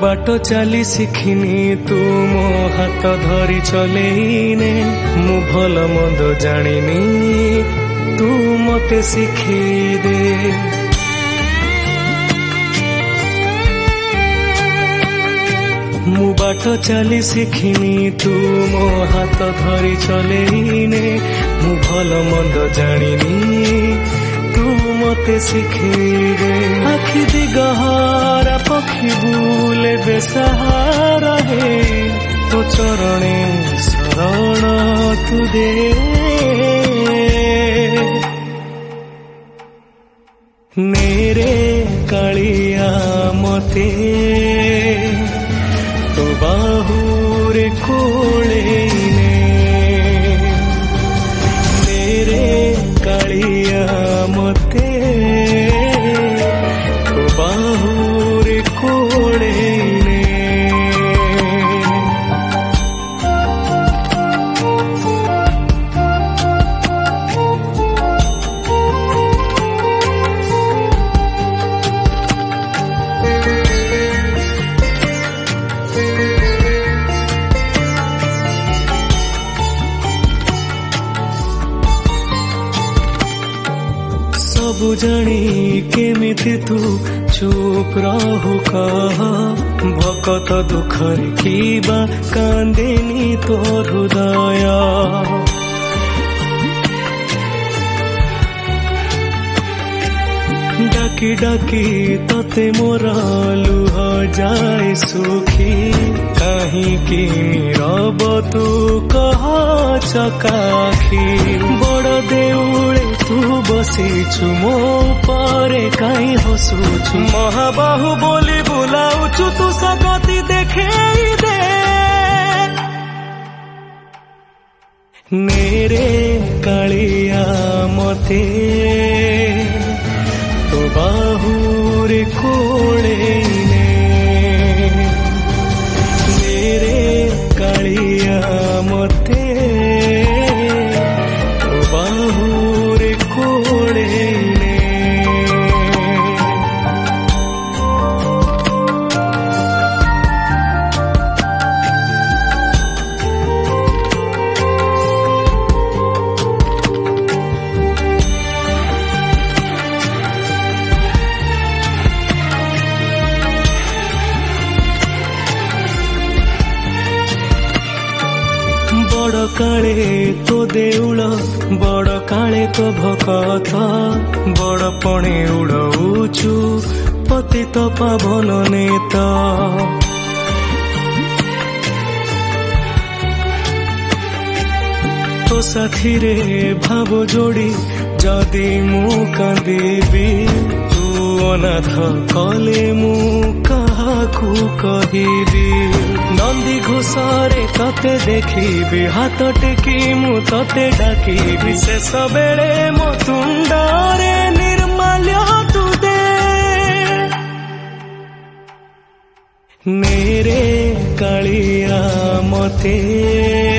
बाट चली शिखिनी तू मो हाथ धरी चलेइने मु भल मंद जानिनी तू मते शिखई दे। मु बाट चली शिखिनी तू मो हाथ धरी चलेइने मु भल मंद जानिनी तू मते शिखई दे। आखि दिगहरा पक्षी बुले बेसहारा है तो चरणे शरण तू दे। मेरे कालिया मते तो बाहुरे कोले ने मेरे कालिया मते तो बाहुरे कोले ने। सबु जानी केमिति तू चुप रहु कह भकत दुखरे किबा कांदेनी तो हृदय। डाकी डाकी तते मोर लुह जाए सुखी कहीं कि नीरब तू कह चकाखी। बड़ देउळे तू बसीछु मो परे काई हसुछु महाबाहु बोली बुलाउछु तू सगति देखेई दे। मेरे कालिया मते तो बाहुरे कोले ने मेरे कालिया मते तो बाहुरे कोले ने। बड़ काले तो देउल बड़ काले तो भकत बड़ पणे उड़ौछु पतित पावन नेता। तो साथी रे भाव जोड़ी जदि मु कांदेबी तू अनाथ कले मु काहाकू कहिबी। नंदी घोषरे तते देखिबी हाथ टेकी मु तते डाकिबी शेष बेले मो तुंडरे निर्माल्य तू दे। मेरे कालिया मते